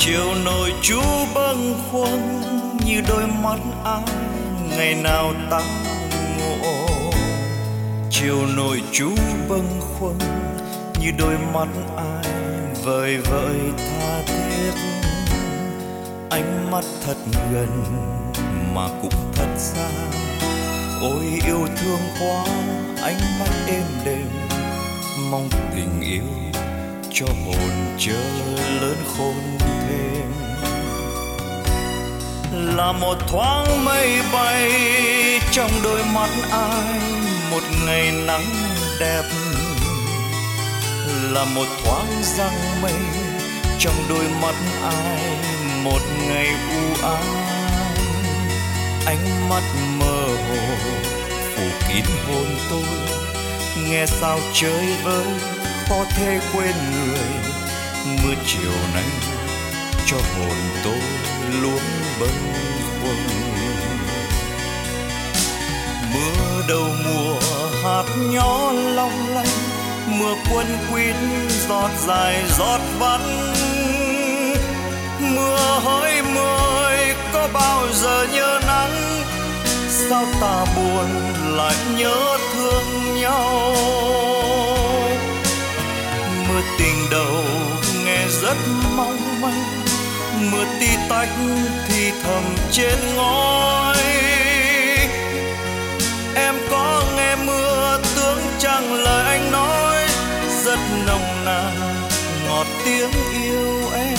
chiều nổi chú bâng khuâng như đôi mắt ai ngày nào ta ngộ. Chiều nổi chú bâng khuâng như đôi mắt ai vời vợi tha thiết. Ánh mắt thật gần mà cũng thật xa. Ôi yêu thương quá, ánh mắt êm đềm, mong tình yêu cho hồn chớ lớn khôn thêm. Là một thoáng mây bay trong đôi mắt ai một ngày nắng đẹp. Là một thoáng răng mây trong đôi mắt ai một ngày u ám. Ánh mắt mơ hồ phủ kín hồn tôi, nghe sao chơi vơi khó thể quên người. Mưa chiều nay cho hồn tôi luống bâng khuâng. Mưa đầu mùa hạt nhỏ long lanh, mưa quấn quýt giọt dài giọt vắt. Mưa hỡi mưa ơi, có bao giờ nhớ nắng, sao ta buồn lại nhớ thương nhau. Mưa tình đầu nghe rất mong manh, mưa tí tách thì thầm trên ngói. Em có nghe mưa tướng chẳng lời anh nói, rất nồng nàn ngọt tiếng yêu em.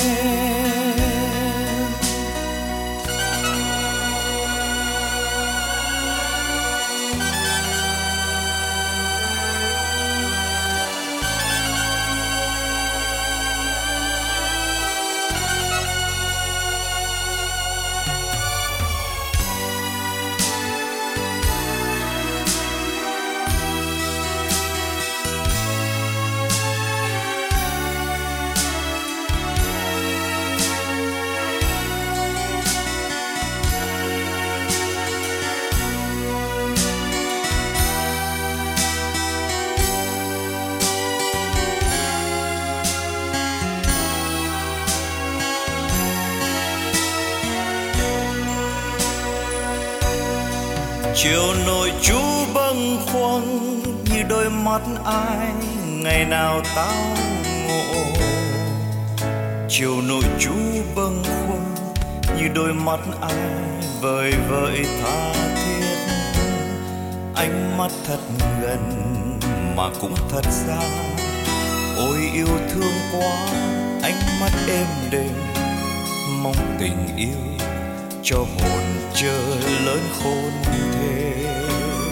Chiều nổi chú bâng khuâng như đôi mắt ai ngày nào tao ngộ. Chiều nổi chú bâng khuâng như đôi mắt ai vời vợi tha thiết. Ánh mắt thật gần mà cũng thật xa. Ôi yêu thương quá, ánh mắt êm đềm, mong tình yêu cho hồn chớ lớn khôn thêm.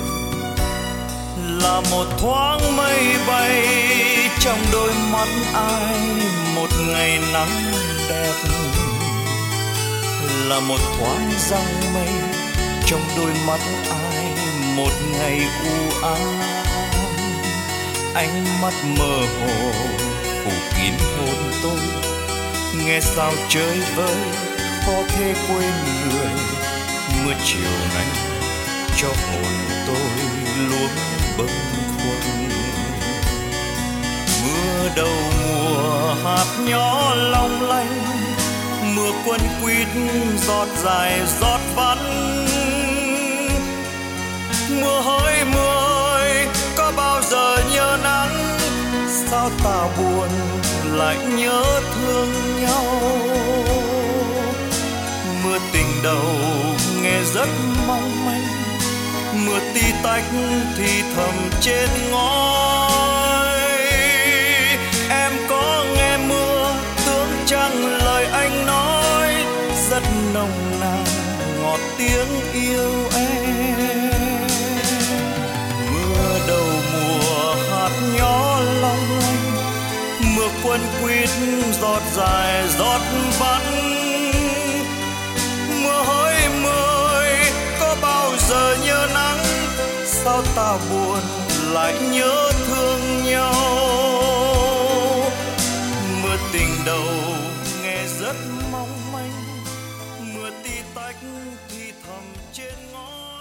Là một thoáng mây bay trong đôi mắt ai một ngày nắng đẹp. Là một thoáng răng mây trong đôi mắt ai một ngày u ám. Ánh mắt mơ hồ phủ kín hồn tôi, nghe sao chơi vơi khó thể quên người. Mưa chiều nay cho hồn tôi luống bâng khuâng. Mưa đầu mùa hạt nhỏ long lanh, mưa quấn quýt giọt dài giọt vắt. Mưa hỡi mưa ơi, có bao giờ nhớ nắng, sao ta buồn lại nhớ thương nhau. Mưa tình đầu nghe rất mong manh, mưa tí tách thì thầm trên ngói. Em có nghe mưa tướng chẳng lời anh nói, rất nồng nàn ngọt tiếng yêu em. Mưa đầu mùa hạt nhỏ long lanh, mưa quấn quýt giọt dài giọt vắt. Mưa hỡi mưa ơi, có bao giờ nhớ nắng, sao ta buồn lại nhớ thương nhau. Mưa tình đầu nghe rất mong manh, mưa tí tách thì thầm trên ngói.